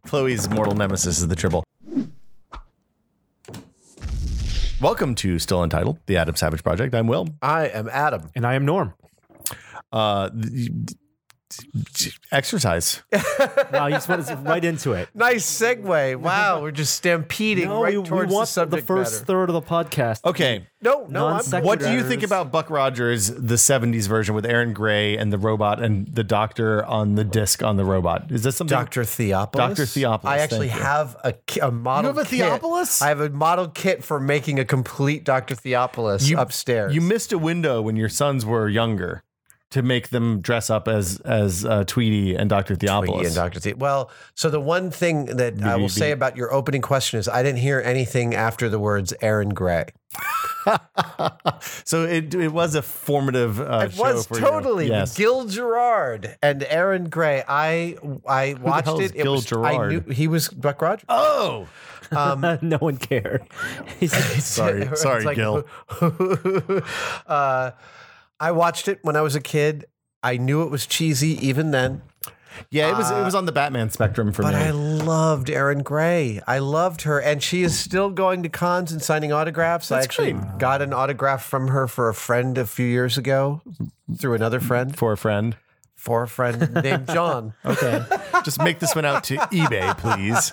Chloe's mortal nemesis is the triple. Welcome to Still Untitled, the Adam Savage Project. I'm Will. I am Adam. And I am Norm. Exercise. Wow, you just went right into it. Nice segue. Wow, we're just stampeding towards we the want subject the first matter. third of the podcast. Okay. No, What do you think about Buck Rogers, the 70s version with Aaron Gray and the robot and the doctor on the disc on the robot? Is this something? Dr. Theopolis? Dr. Theopolis. I actually thank you. have a model You have a kit. Theopolis? I have a model kit for making a complete Dr. Theopolis upstairs. You missed a window when your sons were younger to make them dress up as Tweety and Dr. Theopolis. Tweety and Dr. Well, so the one thing that I will say about your opening question is I didn't hear anything after the words Aaron Gray. So it was a formative It show was for totally you. Yes. Gil Gerard and Aaron Gray. I watched hell is it. It Gil was Gerard? I knew he was Buck Rogers. Oh, No one cared. sorry, It's like, Gil. I watched it when I was a kid. I knew it was cheesy even then, Yeah, it was on the Batman spectrum for but me. I loved Erin Gray. I loved her, and she is still going to cons and signing autographs. I actually got an autograph from her for a friend a few years ago through another friend. For a friend. For a friend named John. Okay. Just make this one out to eBay, please.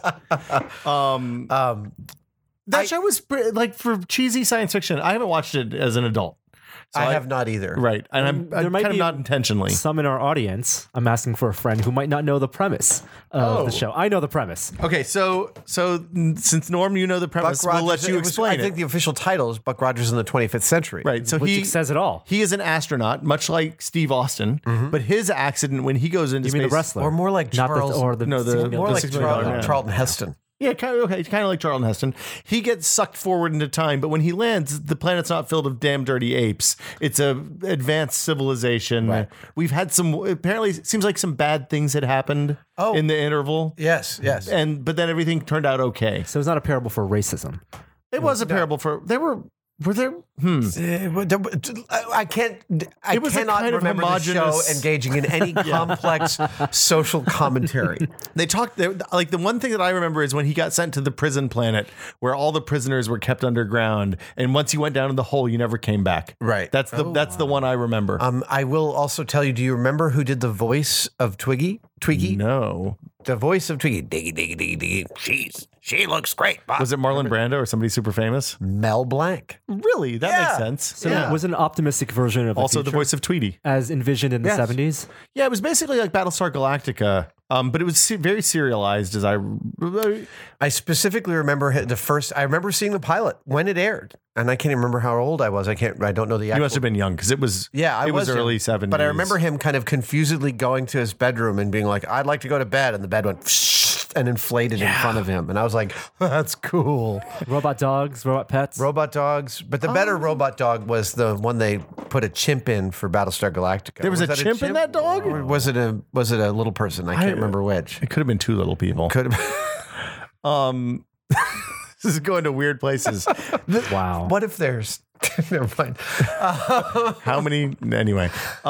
That show was like for cheesy science fiction. I haven't watched it as an adult. So I have not either. Right. And I'm There might kind of be not intentionally. Some in our audience, I'm asking for a friend who might not know the premise of the show. I know the premise. Okay, so since Norm, you know the premise, we'll let you explain I think the official title is Buck Rogers in the 25th Century. Right. So Which says it all. He is an astronaut, much like Steve Austin, but his accident when he goes into You space. mean the wrestler? Or more like Not Charles. more like $6 million man. Charlton Heston. Yeah, kind of like Charlton Heston. He gets sucked forward into time, but when he lands, the planet's not filled with damn dirty apes. It's a advanced civilization. Right. We've had apparently it seems like some bad things had happened in the interval. Yes. But then everything turned out okay. So it's not a parable for racism. It was a parable for were there I can't. I It was a cannot kind of remember the show homogenous- engaging in any complex social commentary. They talked like the one thing that I remember is when he got sent to the prison planet where all the prisoners were kept underground, and once he went down in the hole, you never came back. Right. That's the one I remember. I will also tell you. Do you remember who did the voice of Twiggy? No. The voice of Twiggy. Diggy. She looks great. Bob. Was it Marlon Brando or somebody super famous? Mel Blanc? Really? That makes sense. So it was an optimistic version of Also the the future voice of Tweety. as envisioned in the 70s. Yeah, it was basically like Battlestar Galactica, but it was very serialized as I specifically remember I remember seeing the pilot when it aired, and I can't even remember how old I was. I don't know the. You must have been young because it was. Yeah, it was young. early 70s. But I remember him kind of confusedly going to his bedroom and being like, "I'd like to go to bed," and the bed went and inflated in front of him, and I was like, "That's cool." Robot dogs, robot pets. Robot dogs, but the better robot dog was the one they put a chimp in for Battlestar Galactica. There was a that chimp in that dog? Or was it a little person? I can't remember which. It could have been two little people. Could have. This is going to weird places. Wow. What if there's? Never mind. How many? Anyway.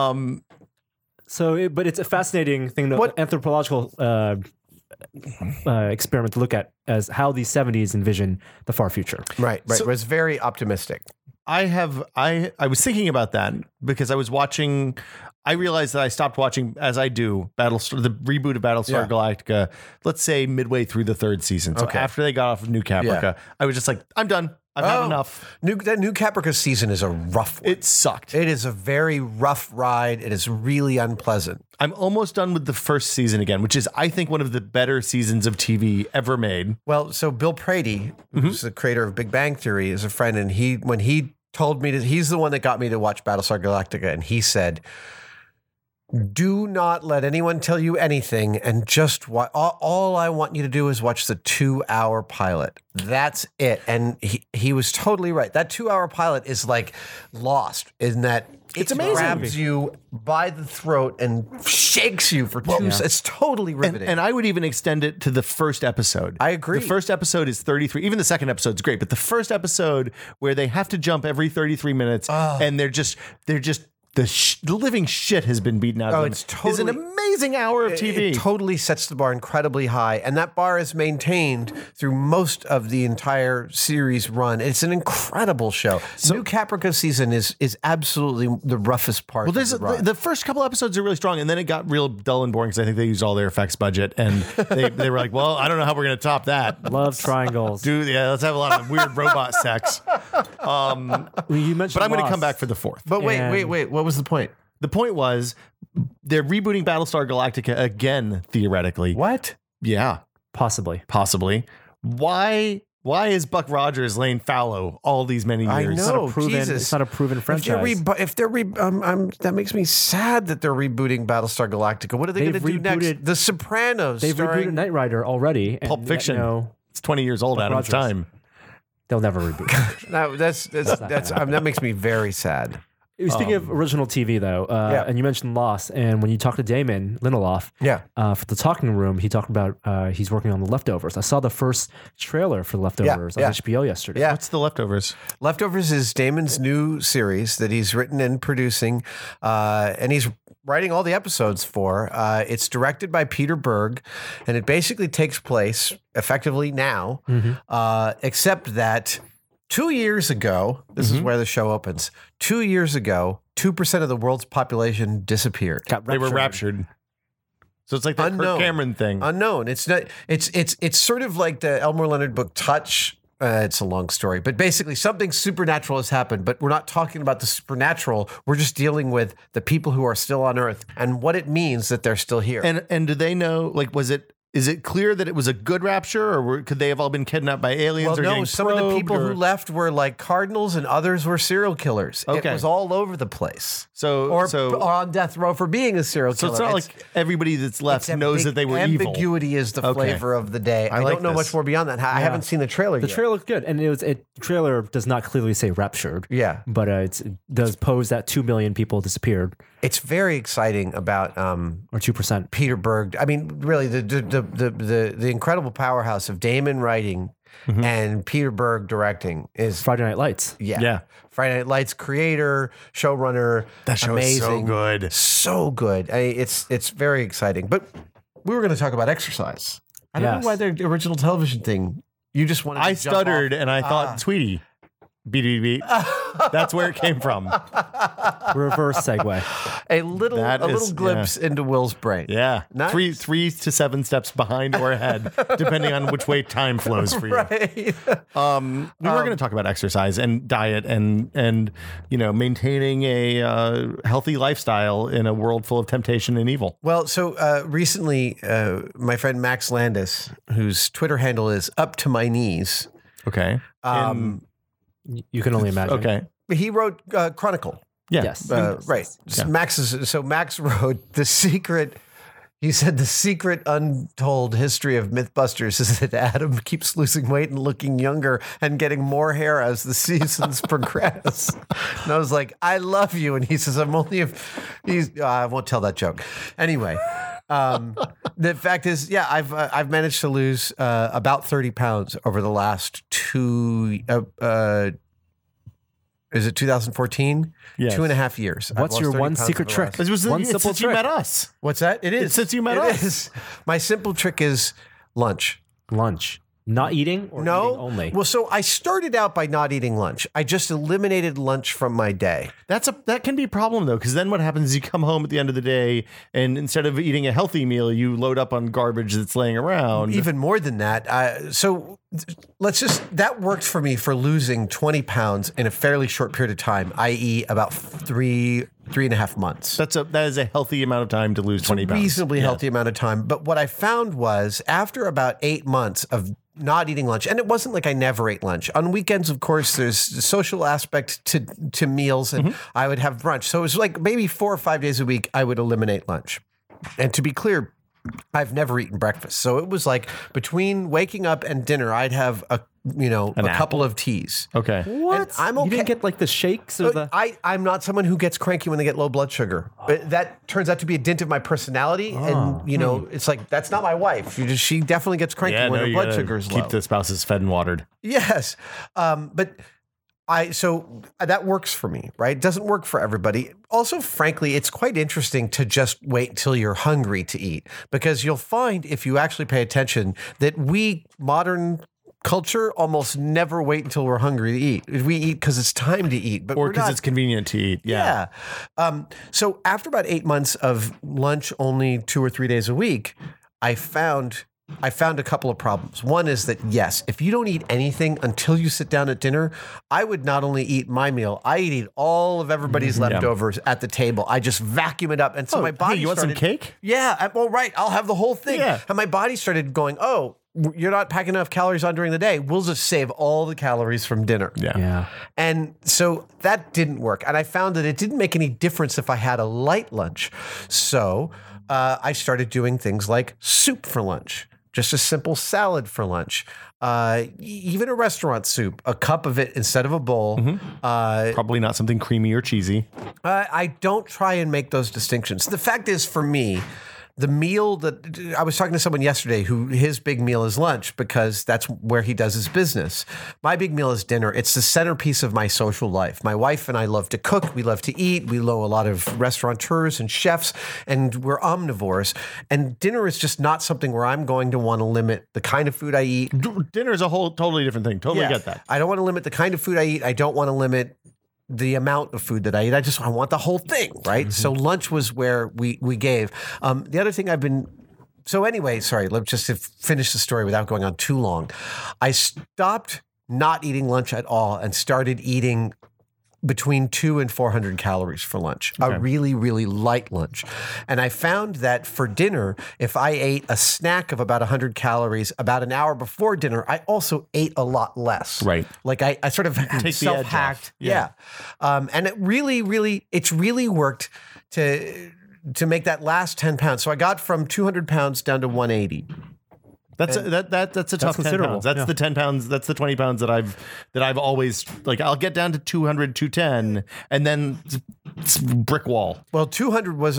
So, but it's a fascinating thing, anthropological experiment to look at as how the 70s envision the far future. Right. It was very optimistic. I was thinking about that because I was watching. I realized that I stopped watching, as I do, the reboot of Battlestar Galactica, let's say midway through the third season. So after they got off of New Caprica, I was just like, I'm done. I've had enough. That New Caprica season is a rough one. It sucked. It is a very rough ride. It is really unpleasant. I'm almost done with the first season again, which is, I think, one of the better seasons of TV ever made. Well, so Bill Prady, who's the creator of Big Bang Theory, is a friend, and when he told me he's the one that got me to watch Battlestar Galactica, and he said, do not let anyone tell you anything, and just all I want you to do is watch the 2-hour pilot. That's it. And he was totally right. That 2-hour pilot is like Lost in that it's it amazing. grabs you by the throat and shakes you for 2 seconds. It's totally riveting. And I would even extend it to the first episode. I agree. The first episode is 33. Even the second episode's great, but the first episode where they have to jump every 33 minutes and they're just the living shit has been beaten out of them. It's totally, is an amazing hour of TV. It totally sets the bar incredibly high, and that bar is maintained through most of the entire series run. It's an incredible show. New Caprica season is absolutely the roughest part. Well, of the run. the first couple episodes are really strong, and then it got real dull and boring because I think they used all their effects budget, and they were like, well, I don't know how we're going to top that. Love triangles. Let's have a lot of weird robot sex. Well, you mentioned But I'm going to Lost. come back for the fourth. But wait. What was the point? The point was they're rebooting Battlestar Galactica again, theoretically. What? Yeah, Possibly. possibly. Why is Buck Rogers laying fallow all these many years? I know. It's not a proven, Jesus. it's not a proven franchise. That makes me sad that they're rebooting Battlestar Galactica. What are they going to do next? The Sopranos. They've starring- rebooted Knight Rider already. And Pulp Fiction. You know, It's 20 years old out of its Rogers. time. they'll never reboot. No, that makes me very sad. Speaking of original TV, though, and you mentioned Lost, and when you talk to Damon Lindelof Yeah. For the Talking Room, he talked about he's working on The Leftovers. I saw the first trailer for The Leftovers yeah. on HBO yesterday. Yeah. What's The Leftovers? Leftovers is Damon's new series that he's written and producing, and he's writing all the episodes for. It's directed by Peter Berg, and it basically takes place effectively now, except that 2 years ago, this is where the show opens. 2 years ago, 2% of the world's population disappeared. Got They were raptured. So it's like the Unknown. Kirk Cameron thing. Unknown. It's not. It's sort of like the Elmore Leonard book Touch. It's a long story, but basically something supernatural has happened. But we're not talking about the supernatural. We're just dealing with the people who are still on Earth and what it means that they're still here. And do they know, like, is it clear that it was a good rapture, or could they have all been kidnapped by aliens? well, or no, getting some of the probed, people or- who left were like cardinals, and others were serial killers. Okay. It was all over the place, So or on death row for being a serial so killer. it's not like everybody that's left It's knows that they were evil. Ambiguity is the Okay. flavor of the day. I like don't know this. much more beyond that. I haven't seen the trailer The yet. trailer looked good, and the trailer does not clearly say raptured. Yeah. But it does pose that 2 million people disappeared, It's very exciting about or 2%. Peter Berg. I mean, really, the incredible powerhouse of Damon writing and Peter Berg directing is Friday Night Lights. Yeah. Friday Night Lights creator, showrunner. That show amazing, is so good. so good. It's very exciting. But we were going to talk about Exercise. I don't Yes. know why the original television thing. You just wanted. To I jump stuttered off. and I thought, Tweety. Beat. That's where it came from. Reverse segue. a little That a is- little glimpse into Will's brain. Yeah. Nice. 3 to 7 steps behind or ahead, depending on which way time flows for you. Right. We were going to talk about exercise and diet and maintaining a healthy lifestyle in a world full of temptation and evil. Well, so recently, my friend Max Landis, whose Twitter handle is Up to My Knees, Okay. You can only imagine. Okay. he wrote Chronicle. Yeah. Yes. Right. Yeah. Max wrote The Secret. He said the secret untold history of Mythbusters is that Adam keeps losing weight and looking younger and getting more hair as the seasons progress. And I was like, I love you. And he says, I won't tell that joke. Anyway, the fact is, yeah, I've managed to lose about 30 pounds over the last is it 2014? Yes. 2.5 years. I've What's lost your 30 one pounds secret over the trick? last- It was One it's simple since you trick. met us. What's that? It is. It's since you met It us. is. My simple trick is lunch. Lunch. Not eating or No, eating only? Well, so I started out by not eating lunch. I just eliminated lunch from my day. That can be a problem though, because then what happens is you come home at the end of the day, and instead of eating a healthy meal, you load up on garbage that's laying around. Even more than that. That worked for me for losing 20 pounds in a fairly short period of time, i.e., about 3.5 months. That is a healthy amount of time to lose 20 pounds. Reasonably healthy amount of time. But what I found was after about 8 months of not eating lunch, and it wasn't like I never ate lunch. On weekends, of course, there's the social aspect to meals, and I would have brunch. So it was like maybe 4 or 5 days a week I would eliminate lunch. And to be clear, I've never eaten breakfast. So it was like between waking up and dinner, I'd have a couple of teas. Okay. What? And I'm You okay. didn't get like the shakes or the. I'm not someone who gets cranky when they get low blood sugar. But that turns out to be a dint of my personality. And, it's like, that's not my wife. She definitely gets cranky when her you blood gotta sugar is low. keep the spouses fed and watered. Yes. But So that works for me, right? It doesn't work for everybody. Also, frankly, it's quite interesting to just wait until you're hungry to eat, because you'll find, if you actually pay attention, that we modern culture almost never wait until we're hungry to eat. We eat because it's time to eat, but or because it's convenient to eat. Yeah. So after about 8 months of lunch only 2 or 3 days a week, I found a couple of problems. One is that, yes, if you don't eat anything until you sit down at dinner, I would not only eat my meal, I eat all of everybody's leftovers at the table. I just vacuum it up. And so my body you want some cake? Yeah. Well, right. I'll have the whole thing. Yeah. And my body started going, oh, you're not packing enough calories on during the day. We'll just save all the calories from dinner. Yeah. And so that didn't work. And I found that it didn't make any difference if I had a light lunch. So I started doing things like soup for lunch, just a simple salad for lunch, even a restaurant soup, a cup of it instead of a bowl. Probably not something creamy or cheesy. I don't try and make those distinctions. The fact is, for me, the meal that I was talking to someone yesterday who his big meal is lunch because that's where he does his business. My big meal is dinner. It's the centerpiece of my social life. My wife and I love to cook. We love to eat. We know a lot of restaurateurs and chefs, and we're omnivores. And dinner is just not something where I'm going to want to limit the kind of food I eat. Dinner is a whole totally different thing. Totally get that. I don't want to limit the kind of food I eat. I don't want to limit the amount of food that I eat. I want the whole thing, right? So lunch was where we gave. The other thing let's just to finish the story without going on too long. I stopped not eating lunch at all and started eating between 200 and 400 calories for lunch, a really, really light lunch. And I found that for dinner, if I ate a snack of about 100 calories about an hour before dinner, I also ate a lot less. Right. Like I sort of self-hacked. Yeah. And it really worked to make that last 10 pounds. So I got from 200 pounds down to 180. That's a tough 10 pounds. That's the 10 pounds. That's the 20 pounds that I've always, like, I'll get down to 200, 210, and then it's brick wall. Well, 200 was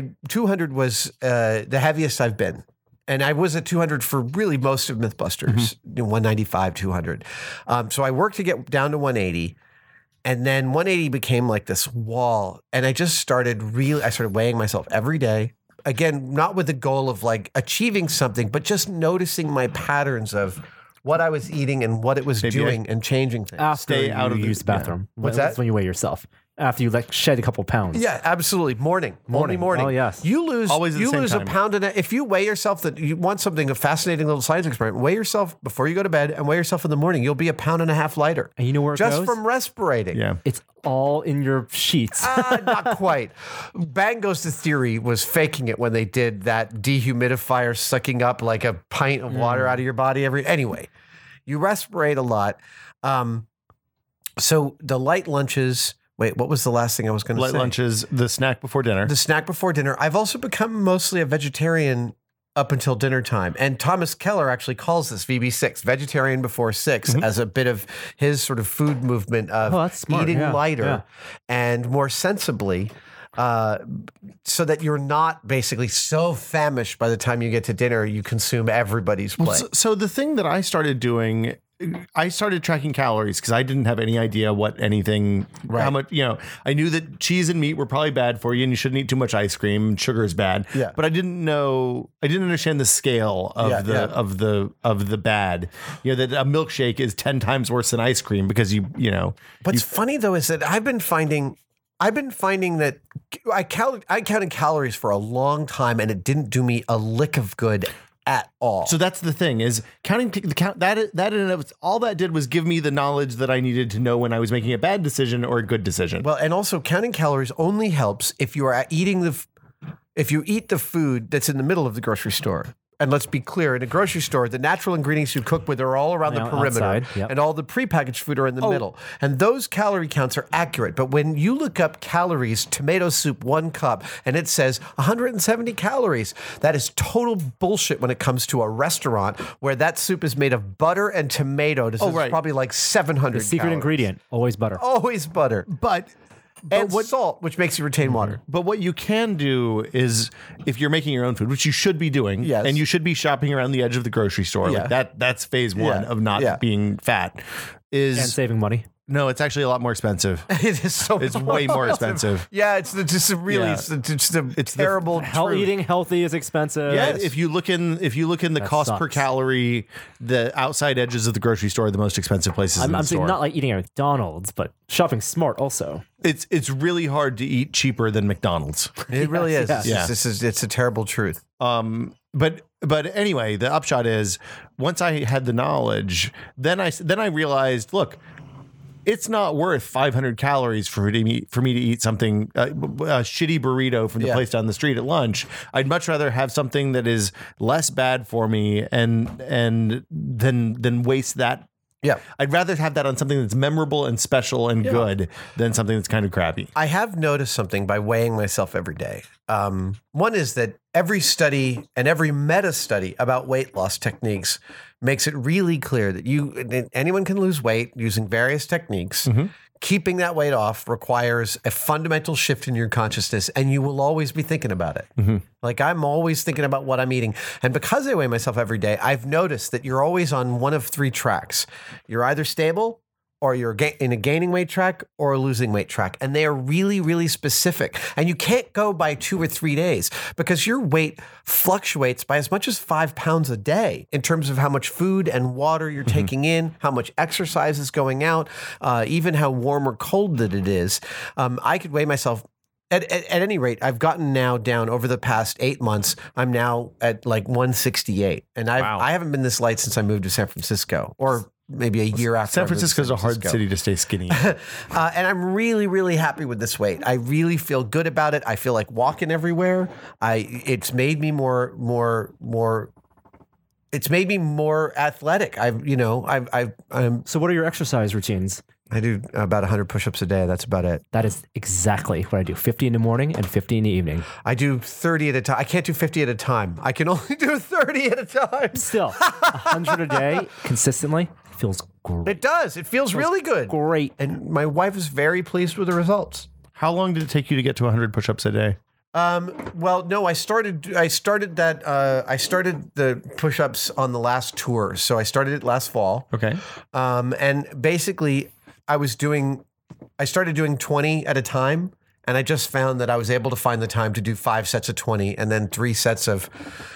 the heaviest I've been. And I was at 200 for really most of Mythbusters, 195, 200. So I worked to get down to 180. And then 180 became like this wall. And I just started weighing myself every day. Again, not with the goal of like achieving something, but just noticing my patterns of what I was eating and what it was doing and changing things. After Stay out of the use the bathroom. What's That's that? when you weigh yourself. After you shed a couple pounds. Yeah, absolutely. Morning. Oh, yes. You lose Always at the same a time. pound and if you weigh yourself, that you want something, a fascinating little science experiment, weigh yourself before you go to bed and weigh yourself in the morning. You'll be a pound and a half lighter. And you know where it just goes? from respirating. Yeah. It's all in your sheets. Not quite. Bang Goes to Theory was faking it when they did that dehumidifier sucking up like a pint of water out of your body anyway. You respirate a lot. So the light lunches. Wait, what was the last thing I was going to say? Light lunches, the snack before dinner. The snack before dinner. I've also become mostly a vegetarian up until dinner time. And Thomas Keller actually calls this VB6, vegetarian before 6, as a bit of his sort of food movement of that's smart. eating Yeah. lighter and more sensibly. So that you're not basically so famished by the time you get to dinner, you consume everybody's plate. So the thing that I started doing, I started tracking calories because I didn't have any idea what anything, how much, I knew that cheese and meat were probably bad for you and you shouldn't eat too much ice cream. Sugar is bad. Yeah. But I didn't understand the scale of the bad, that a milkshake is 10 times worse than ice cream because What's funny though is that I've been finding that I counted calories for a long time and it didn't do me a lick of good at all. So that's the thing is counting that in and of all that did was give me the knowledge that I needed to know when I was making a bad decision or a good decision. Well, and also counting calories only helps if you are if you eat the food that's in the middle of the grocery store. And let's be clear, in a grocery store, the natural ingredients you cook with are all around the perimeter, outside, yep. and all the prepackaged food are in the middle. And those calorie counts are accurate. But when you look up calories, tomato soup, 1 cup, and it says 170 calories, that is total bullshit when it comes to a restaurant where that soup is made of butter and tomato. This is probably like 700 The secret calories. ingredient, always butter. Always butter. But And salt, which makes you retain water. But what you can do is, if you're making your own food, which you should be doing, Yes. and you should be shopping around the edge of the grocery store, Yeah. like that's phase one of not being fat, And saving money. No, it's actually a lot more expensive. It is so. It's way more expensive. Yeah, it's just a really, Yeah. it's a terrible. truth. Eating healthy is expensive. Yeah, Yes. if you look in the cost per sucks. calorie, the outside edges of the grocery store are the most expensive places in the I'm saying store. not like eating at McDonald's, but shopping smart also. It's really hard to eat cheaper than McDonald's. It really is. yes. It's a terrible truth. But anyway, the upshot is once I had the knowledge, then I realized, look, it's not worth 500 calories for me to eat something a shitty burrito from the Yeah. place down the street at lunch. I'd much rather have something that is less bad for me and than waste that. Yeah. I'd rather have that on something that's memorable and special and good than something that's kind of crappy. I have noticed something by weighing myself every day. One is that every study and every meta study about weight loss techniques makes it really clear that anyone can lose weight using various techniques. Keeping that weight off requires a fundamental shift in your consciousness, and you will always be thinking about it. Like I'm always thinking about what I'm eating. And because I weigh myself every day, I've noticed that you're always on one of three tracks. You're either stable, or you're in a gaining weight track or a losing weight track. And they are really, really specific. And you can't go by 2 or 3 days because your weight fluctuates by as much as 5 pounds a day in terms of how much food and water you're taking in, how much exercise is going out, even how warm or cold that it is. I could weigh myself. At any rate, I've gotten now down over the past 8 months. I'm now at like 168. And I haven't been this light since I moved to San Francisco, or maybe a year after. San Francisco's a hard city to stay skinny. And I'm really, really happy with this weight. I really feel good about it. I feel like walking everywhere. It's made me more. It's made me more athletic. So what are your exercise routines? I do about 100 push-ups a day. That's about it. That is exactly what I do. 50 in the morning and 50 in the evening. I do 30 at a time. I can't do 50 at a time. I can only do 30 at a time. Still, 100 a day consistently feels great. It does. It feels really good. Great. And my wife is very pleased with the results. How long did it take you to get to 100 push-ups a day? Well, no, I started the push-ups on the last tour. So I started it last fall. Okay. And basically I started doing 20 at a time. And I just found that I was able to find the time to do 5 sets of 20 and then 3 sets of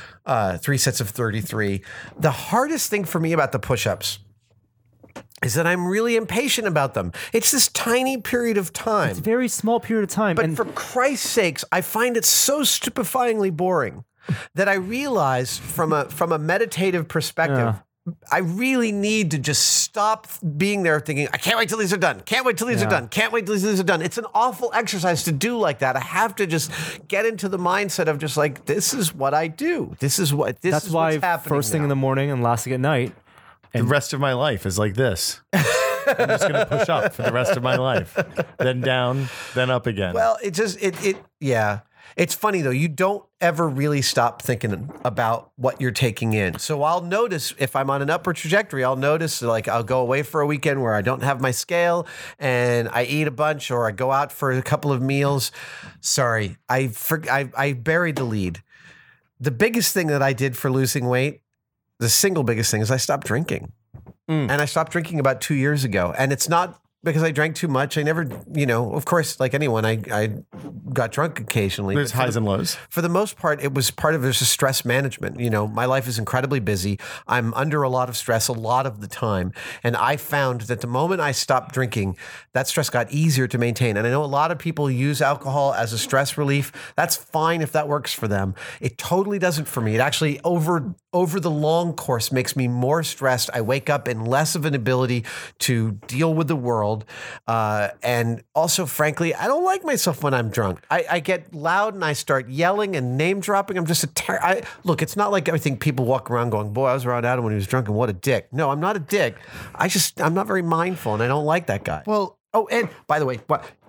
33. The hardest thing for me about the push-ups is that I'm really impatient about them. It's this tiny period of time. It's a very small period of time. But and for Christ's sakes, I find it so stupefyingly boring that I realize from a meditative perspective, I really need to just stop being there thinking, I can't wait till these are done. Can't wait till these are done. Can't wait till these are done. It's an awful exercise to do like that. I have to just get into the mindset of just like, this is what I do. That's that's why what's happening first thing now. in the morning and last thing at night. The rest of my life is like this. I'm just going to push up for the rest of my life, then down, then up again. Well, it's funny though. You don't ever really stop thinking about what you're taking in. So I'll notice if I'm on an upward trajectory, I'll notice like I'll go away for a weekend where I don't have my scale and I eat a bunch, or I go out for a couple of meals. Sorry, I buried the lead. The biggest thing that I did for losing weight, the single biggest thing, is I stopped drinking. And I stopped drinking about 2 years ago. And it's not because I drank too much. I never, of course, like anyone, I got drunk occasionally. There's highs and lows. For the most part, it was part of just stress management. My life is incredibly busy. I'm under a lot of stress a lot of the time. And I found that the moment I stopped drinking, that stress got easier to maintain. And I know a lot of people use alcohol as a stress relief. That's fine if that works for them. It totally doesn't for me. It actually, over the long course, makes me more stressed. I wake up in less of an ability to deal with the world. And also, frankly, I don't like myself when I'm drunk. I get loud and I start yelling and name dropping. I'm just look, it's not like I think people walk around going, boy, I was around Adam when he was drunk and what a dick. No, I'm not a dick. I'm not very mindful and I don't like that guy. Well, oh, and by the way,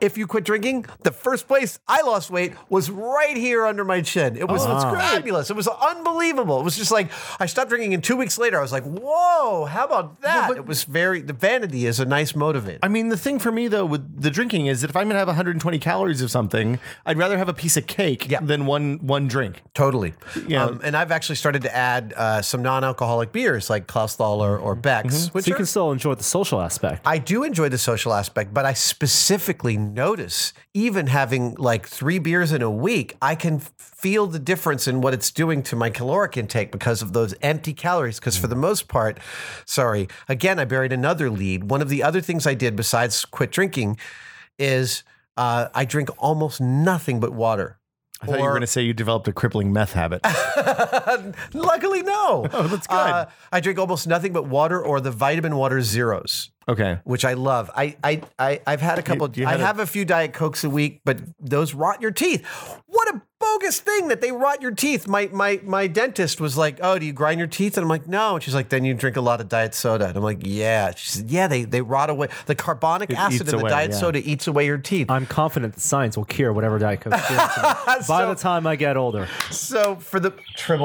if you quit drinking, the first place I lost weight was right here under my chin. It was fabulous. It was unbelievable. It was just like, I stopped drinking and 2 weeks later, I was like, whoa, how about that? But it was the vanity is a nice motivator. I mean, the thing for me, though, with the drinking is that if I'm going to have 120 calories of something, I'd rather have a piece of cake than one drink. Totally. Yeah. And I've actually started to add some non-alcoholic beers like Clausthal or Beck's. Which So you can still enjoy the social aspect. I do enjoy the social aspect, but I specifically notice even having like 3 beers in a week, I can feel the difference in what it's doing to my caloric intake because of those empty calories. Because for the most part, again, I buried another lead. One of the other things I did besides quit drinking is I drink almost nothing but water. I thought you were going to say you developed a crippling meth habit. Luckily, no. Oh, that's good. I drink almost nothing but water or the vitamin water zeros. Okay. Which I love. I've had a couple. I have a few Diet Cokes a week, but those rot your teeth. What a bogus thing that they rot your teeth. My dentist was like, "Oh, do you grind your teeth?" And I'm like, "No." And she's like, "Then you drink a lot of diet soda." And I'm like, "Yeah." She said, "Yeah, they rot away. The carbonic acid in the diet soda eats away your teeth." I'm confident that science will cure whatever Diet Coke is by the time I get older. So for the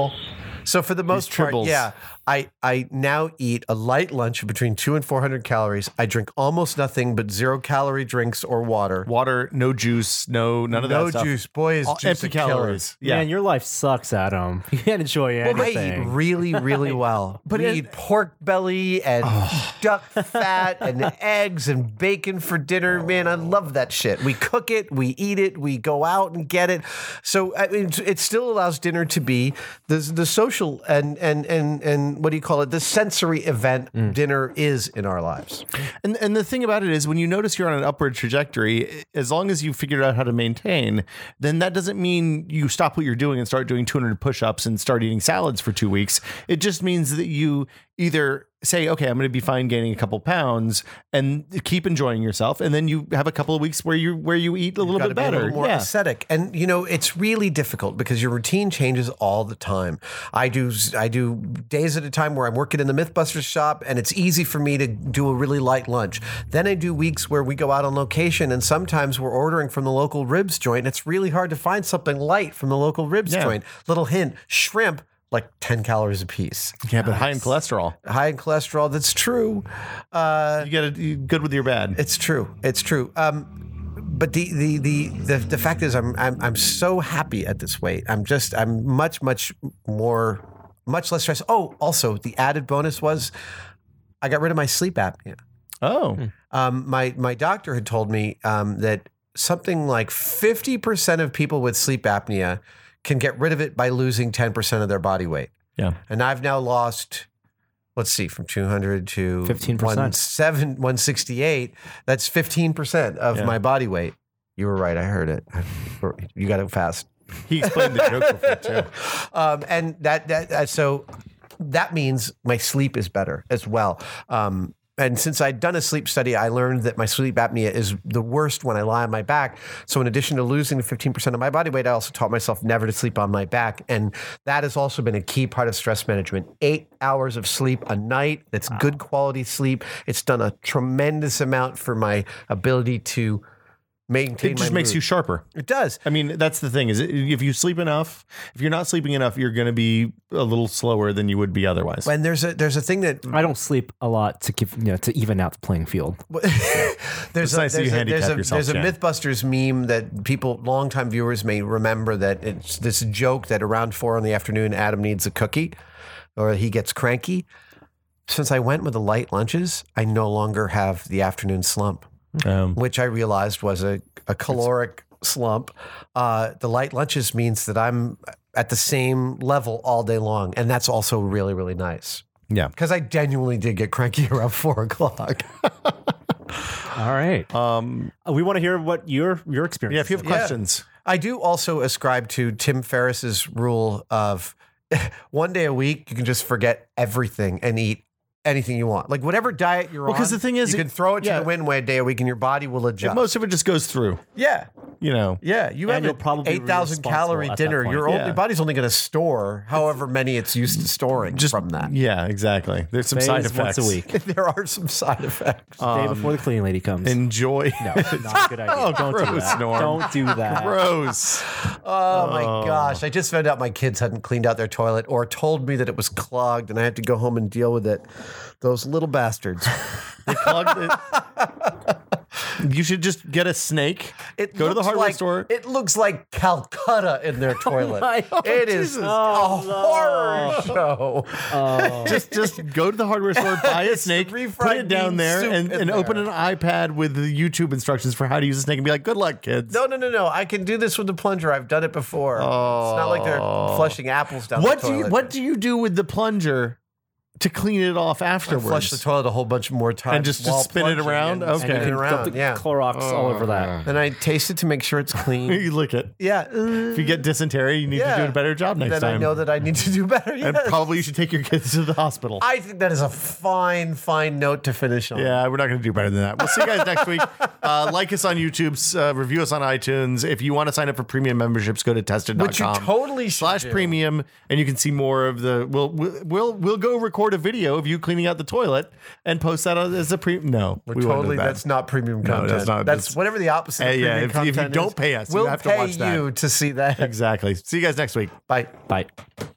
most part, yeah, I now eat a light lunch between 200 and 400 calories. I drink almost nothing but 0-calorie drinks or water. Water, no juice, none of that No stuff. juice, boys. Empty calories. Yeah. Man, your life sucks, Adam. You can't enjoy anything. I eat really, really well. But we eat pork belly and duck fat and eggs and bacon for dinner. Man, I love that shit. We cook it, we eat it, we go out and get it. So I mean, it still allows dinner to be the social and what do you call it? The sensory event dinner is in our lives. And the thing about it is when you notice you're on an upward trajectory, as long as you figured out how to maintain, then that doesn't mean you stop what you're doing and start doing 200 push-ups and start eating salads for 2 weeks. It just means that you either say, okay, I'm going to be fine gaining a couple pounds and keep enjoying yourself. And then you have a couple of weeks where you eat a little bit better. A little more ascetic. And it's really difficult because your routine changes all the time. I do days at a time where I'm working in the Mythbusters shop and it's easy for me to do a really light lunch. Then I do weeks where we go out on location and sometimes we're ordering from the local ribs joint. And it's really hard to find something light from the local ribs joint. Little hint, shrimp, like 10 calories a piece. Yeah, but high in cholesterol. High in cholesterol. That's true. You get it good with your bad. It's true. But the fact is, I'm so happy at this weight. I'm much less stressed. Oh, also the added bonus was I got rid of my sleep apnea. Oh, my doctor had told me that something like 50% of people with sleep apnea can get rid of it by losing 10% of their body weight. Yeah. And I've now lost, let's see, from 200 to 15%. 168. That's 15% of my body weight. You were right. I heard it. You got it fast. he explained the joke before too. And so that means my sleep is better as well. And since I'd done a sleep study, I learned that my sleep apnea is the worst when I lie on my back. So in addition to losing 15% of my body weight, I also taught myself never to sleep on my back. And that has also been a key part of stress management. 8 hours of sleep a night. That's good quality sleep. It's done a tremendous amount for my ability to maintain It just my makes mood. you sharper. It does. I mean, that's the thing is if you sleep enough, if you're not sleeping enough, you're going to be a little slower than you would be otherwise. When there's a thing that I don't sleep a lot to keep to even out the playing field. there's nice that you handicap yourself, there's a Jan. Mythbusters meme that people, longtime viewers may remember, that it's this joke that around 4 p.m, Adam needs a cookie or he gets cranky. Since I went with the light lunches, I no longer have the afternoon slump, which I realized was a caloric slump. The light lunches means that I'm at the same level all day long. And that's also really, really nice. Yeah. Because I genuinely did get cranky around 4 o'clock. All right. We want to hear what your experience. Yeah, if you have Yeah. questions. I do also ascribe to Tim Ferriss's rule of one day a week, you can just forget everything and eat anything you want. Like whatever diet you're on. Because the thing is, you can throw it to the wind one day a week and your body will adjust. most of it just goes through. Yeah. You know. Yeah. You And have you'll an probably be 8,000 calorie responsible at that dinner. point. Your body's only going to store however many it's used to storing from that. Yeah, exactly. There's some side Phase effects. once a week. There are some side effects. Day before the cleaning lady comes. Enjoy. No, not a good idea. Don't do gross, that. Norm. Don't do that. Gross. Oh my gosh. I just found out my kids hadn't cleaned out their toilet or told me that it was clogged and I had to go home and deal with it. Those little bastards. They clogged it. You should just get a snake. Go to the hardware store. It looks like Calcutta in their toilet. God. It is a horror show. Just go to the hardware store, buy a snake, put refried it down bean there, soup and in open there. an iPad with the YouTube instructions for how to use a snake and be like, good luck, kids. No. I can do this with the plunger. I've done it before. It's not like they're flushing apples down the toilet. What do you do with the plunger to clean it off afterwards? Flush the toilet a whole bunch more times. And just while spin it plunging around? and Okay. spin it Dump around. the Yeah. Clorox all over that. Then I taste it to make sure it's clean. You lick it. Yeah. If you get dysentery, you need to do a better job next then time. I know that I need to do better. and Yes. probably you should take your kids to the hospital. I think that is a fine note to finish on. Yeah, we're not going to do better than that. We'll see you guys next week. Like us on YouTube, review us on iTunes. If you want to sign up for premium memberships, go to tested.com. Which you totally should do. /premium, and you can see more of the. We'll go record a video of you cleaning out the toilet and post that as a premium. No, we won't do that. That's not premium No, content. that's not- That's whatever the opposite of Yeah, premium if you content don't is. pay us, you we'll have to pay watch that. you to see that. Exactly. See you guys next week. Bye. Bye.